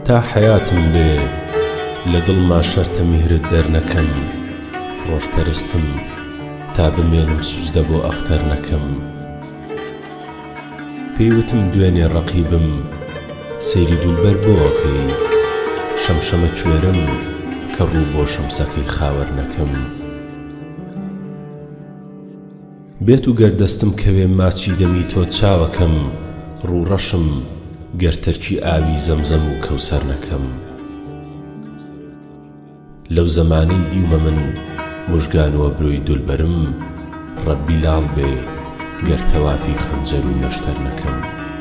تا حەیاتم بێ لە دڵما شەرتە میهرت دەرنەکەم ڕۆژپەرستم تا بمێنم سوجدە بۆ ئەختەر نەکەم پێیوتم دوێنێ ڕەقیبم سەیری دولبەر بۆکەی شەمشەمە کوێرم کە ڕوو بۆ شەمسەکەی خاوەر نەکەم بێت و گەردەستم کەوێ ماچی دەمی تۆ چاوەکەم ڕووڕەشم گەرتەرکی ئاوی زەمزەم و کەوسەر نەکەم لەو زەمانەی دیومە من موژگانەوە برۆی دولبەرم ڕەبی لاڵ بێ گەر تەوافی خەنجەر و نەشتەر نەکەم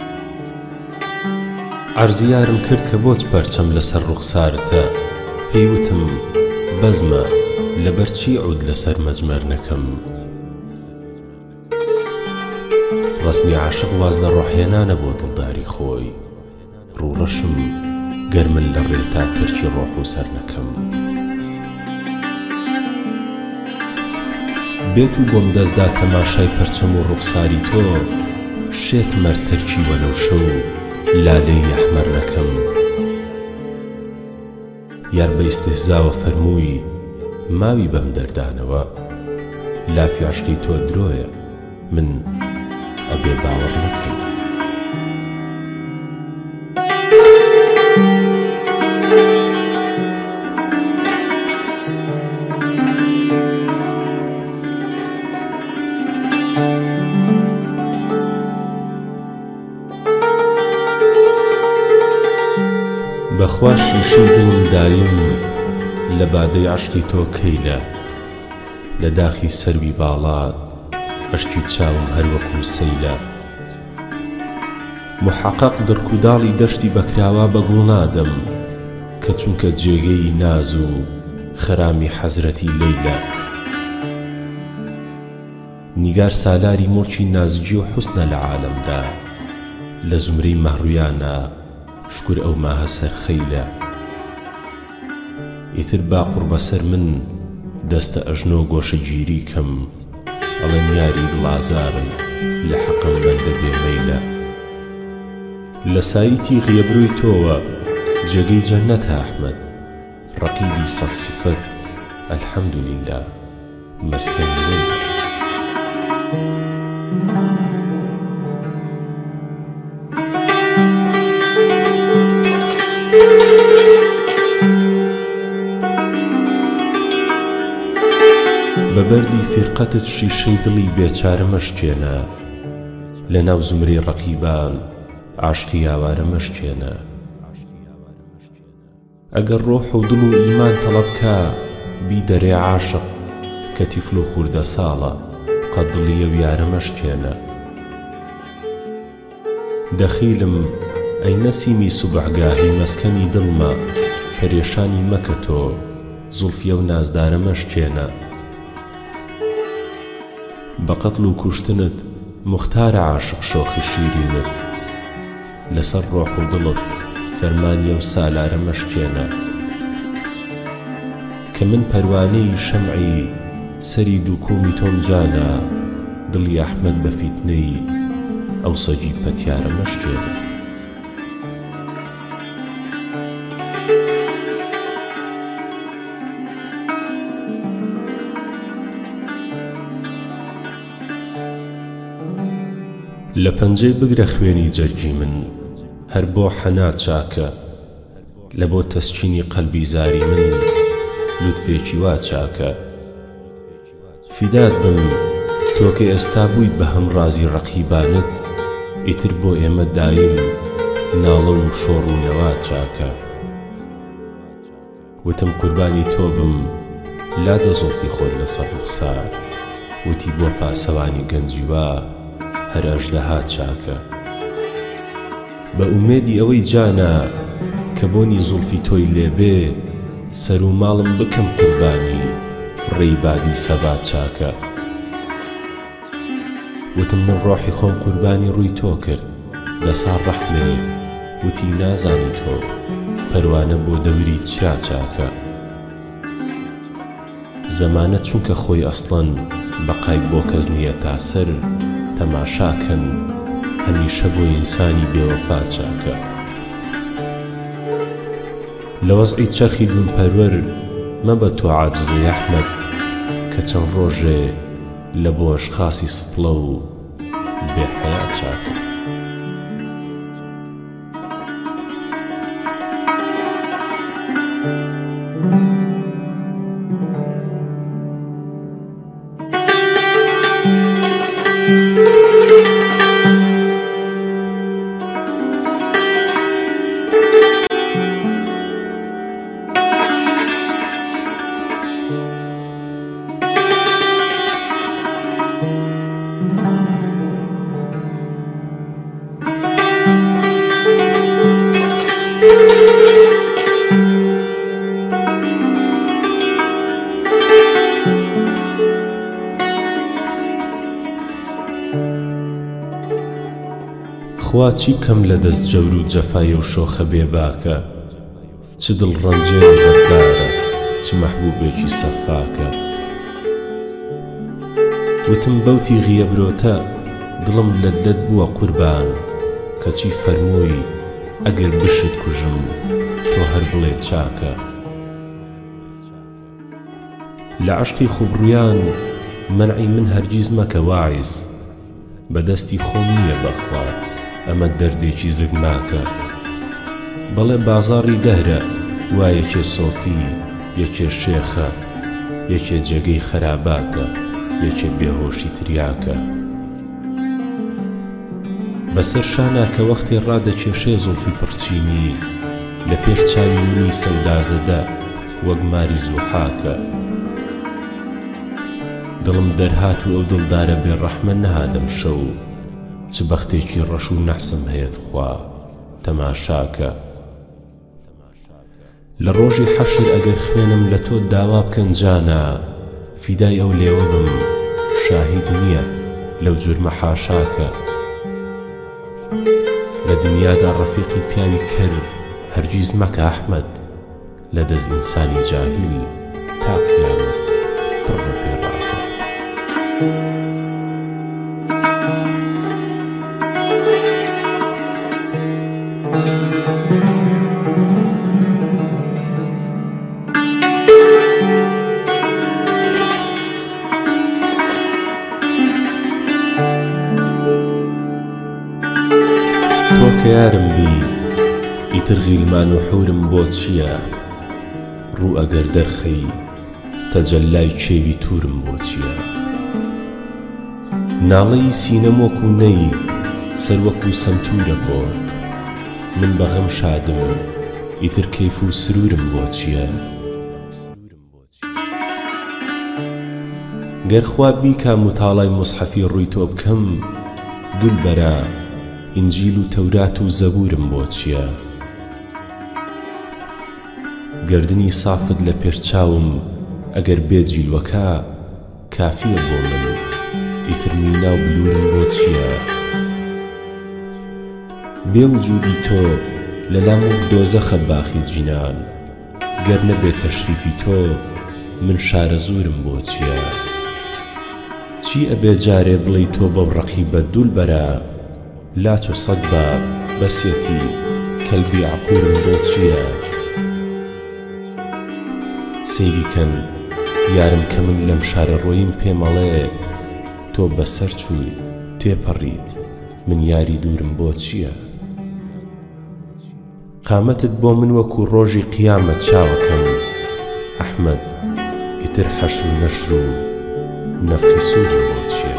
عەرزیارم کرد کە بۆچ پەرچەم لەسەر ڕوخسارتە پێیوتم بەزمە لەبەرچی عود لەسەر مەجمەر نەکەم ڕسمی عاشق واز لە ڕۆحێنانە بۆ دڵداری خۆی ڕووڕەشم گەر من لە ڕێتا تەرکی ڕۆح و سەر نەکەم بێت و بۆم دەستدا تەماشای پەرچەم و ڕوخساری تۆ شێت مەرتەرکی وەلەو شەو لالەی ئەحمەر نەکەم یار بە ئیستیهزاوە فەرمووی ماوی بەم دەردانەوە لافی عاشقی تۆ درۆیە من ئەبێ باوەڕ نەکەم بەخوا شیشەی دڵم دایم لە بادەی عاشقی تۆ کەیلە لە داخی سەروی باڵات عشقی چاوم هەر وەکو سەیلە محەقەق دڕکوداڵی دەشتی بەکراوە بەگوڵ نادەم کە چونکە جێگەی ناز و خەرامی حەزرەتی لەیلە نیگار سالاری مڵکی نازگی و حوسنە لە عالەمدا لە زمرەی مەهڕویانە شکر ئەو ماهە سەرخەیلە ئیتر با قوربەسەر من دەستە ئەژنۆ گۆشە گیری کەم ئەڵێن یاری دڵازارم لە حەقم بەندە بێمەیلە لە سایتی غێبرووی تۆوە جێگەی جەننەتە ئەحمەد ڕەقیبی سەد سیفەت ئەلحەمدولیلا مەسکەنی وەیلە بەبەردی فیرقەتت شیشەی دڵی بێچارە مەشکێنە لە ناو زمرەی ڕەقیبان عاشقی یاوارە مەشکێنە ئەگەر ڕۆح و دڵ و ئیمان تەڵەبکە بیدەرێ عاشق کە تیفل و خوردە ساڵە قەت دڵی ئەو یارە مەشکێنە دەخیلم ئەی نەسیمی سوبحگاهی مەسکەنی دڵمە پەرێشانی مەکە تۆ زولفیە و نازدارە مەشکێنە بەقەتڵ و کوشتنت مختارە عاشق شۆخی شیرینت لەسەر ڕۆح و دڵت فەرمانیە و سالارە مەشکێنە کە من پەروانەی شەمعی سەری دووکومی تۆم جانە دڵی ئەحمەد بە فیتنەی ئەو سەگی پەتیارە مەشکێنە لە پەنجەی بگرە خوێنی جەرگی من هەر بۆ حەنات چاکە لە بۆ تەسکینی قەلبی زاری من لوتفێکی وا چاکە فیدات بم تۆ کە ئێستا بوویت بە هەم ڕازی ڕەقیبانت ئیتر بۆ ئێمە دایم ناڵە و شۆڕ و نەوا چاکە وتم قوربانی تۆ بم لادە زۆڵفی خۆت لەسەر ڕوخسار وتی بۆ پاسەوانی گەنجیوا هەر ئەژدەها چاکە بە ئومێدی ئەوەی جانە کە بۆنی زولفی تۆی لێبێ سەر و ماڵم بکەم قوربانی ڕێی بادی سەبا چاکە وتم من ڕۆحی خۆم قوربانی ڕووی تۆ کرد دەسا ڕەحمێ وتی نازانی تۆ پەروانە بۆ دەوری چرا چاکە زەمانە چونکە خۆی ئەسڵەن بەقای بۆ کەس نییە تا سەر تەماشاکەن هەمیشە بۆ ئینسانی بێوەفا چاکە لە وەزعی چەرخی دوون پەروەر مەبە تۆ عاجزەی ئەحمەد کە چەند ڕۆژێ لە بۆ ئەشخاسی سپڵە و بێحەیا چاکە. خوا چی بکەم لە دەست جەور و جەفای و شۆخە بێباکە، چ دڵڕەنجێ و غەدارە، چ مەحبوبێکی سەفاکە. وتم بەوتی غیەبرۆتە دڵم لەدلەت بووە قوربان، کەچی فەرمووی ئەگەر بشت کوژم تۆ هەر بڵێ چاکە. لە عەشقی خوبڕویان مەنعی من هەرگیز مەکە واعیز، بەدەستی خۆم نییە بەخوا ئەمە دەردێکی زگماکە. بەڵێ بازاڕی دەهرە وا یەکێ سۆفی، یەکێ شێخە، یەکێ جێگەی خەراباتە، یەکێ بێهۆشی تریاکە. بەسەر شاناکە وەختی ڕادەکێشێ زوڵفی پڕچینی، لە پێش چاوی منی سەودازەدە وەک ماری زوحاکە. دڵم دەرهات و ئەو دڵدارە بێڕەحمە نەهاتم شەو، چ بەختێکی ڕەش و نەحسم هەیەت خوا تەماشاکە. لە ڕۆژی حەشر ئەگەر خوێنم لە تۆ داوا بکەن جانا، فیدای ئەو لێوە بم شاهید نییە لەو جورمە حاشاکە. لە دنیادا ڕەفیقی پیاوی کرد هەرگیز مەکە ئەحمەد، لە دەست ئینسانی جاهیل تا قیامەت پڕ بە پێڕاکە. تۆ کە یارم بی ئیتر غیلمان و حورم بۆ چییە؟ ڕوو ئەگەر دەرخەی تەجەلای کێوی توورم بۆ چییە؟ ناڵەی سینەم وەکو نەی سەر وەکو سەمتورە بۆت، من بەغەم شادم ئیتر کەیف و سرورم بۆ چییە؟ گەر خوا بیکا متاڵای موسحەفی ڕووی تۆ بکەم، دولبەرە ئینجیل و تەورات و زەبورم بۆ چییە؟ گردنی سافت لە پێرچاوم ئەگەر بێ جیلوەکە کافیە بۆ من، ئیتر مینا و بلورم بۆ چییە؟ بێ وجودی تۆ لە لامۆک دۆزەخە باخی جینان، گەر نەبێت تەشریفی تۆ من شارە زورم بۆ چییە؟ چی ئەبێ جارێ بڵێی تۆ بەو ڕەقیبە دولبەرە، لات و سەد بە بەسێتی کەلبی عەقورم بۆ چییە؟ سەیریکەن یارم کە من لەم شارە ڕۆییم پێمەڵێ، تۆ بەسەر چووی تێپەڕیت من یاری دوورم بۆ چییە؟ قامەتت بۆ من وەکو ڕۆژی قیامەت چاوەکەم، ئەحمەد ئیتر حەشر و نەشر و نەفخی سوورم بۆ چییە؟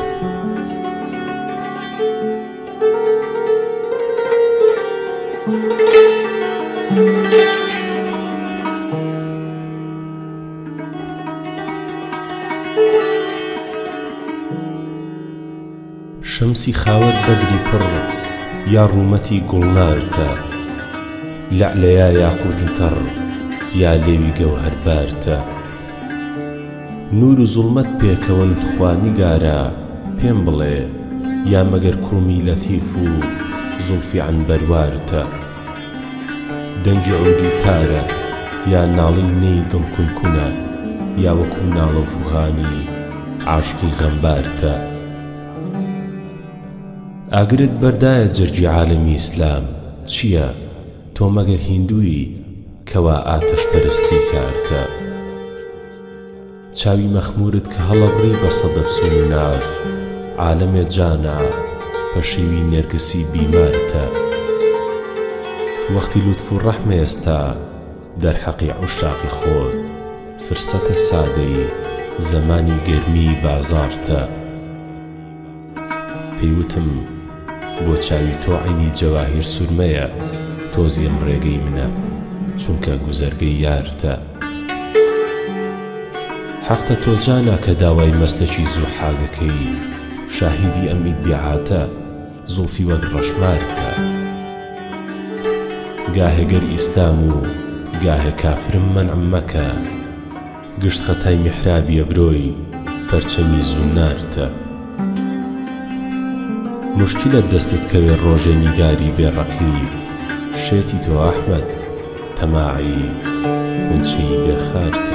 شەمسی خاوەت بەدری پڕ یا ڕوومەتی گوڵنارتە، لەعلەیە یاقوتی تەڕ یا لێوی گەوهەربارتە. نور و زوڵمەت پێکەون خوا نیگارە، پێم بڵێ یا مەگەر کوڵمی لەتیف و زوڵفی عنبەروارتە. دەنگی عودی تارە یا ناڵی نەی دڵکونکونە، یا وەکو ناڵە فوغانی عاشقی غەمبارتە. ئاگرت بەردایە جەرگی عالەمی ئیسلام چییە؟ تۆ مەگەر هیندووی کەوا ئاتەشپەرستی کارتە. چاوی مەخمورت کە هەڵەبڕی بە سەدەفسون و ناز، عالەمێ جانا پەشێوی نێرگسی بیمارتە. وەختی لوتف و ڕەحمە ئێستا دەرحەقی عوشاقی خۆت، فرسەتە سادەی زەمانی گەرمی بازارتە. پێیوتم بۆ چاوی تۆ عینی جەواهیر سورمەیە، تۆزیم ڕێگەی منە چونکە گوزەرگەی یارتە. حەقتە تۆ جانا کە داوای مەستەکی زوو حاگەکەی، شاهیدی ئەم ئیدعاتە زوڵفی وەک ڕەشمارتە. گاهێگەر ئیسلام و گاهێ کافرم مەنعم مەکە، گشت خەتای میحرابیە برۆی پەرچەمی زوونارتە. مشکلت دەستت کەوێ ڕۆژێ نیگاری بێڕەقیب، شێتی تۆ ئەحمەد تەماعی خونچەی بێخارتە.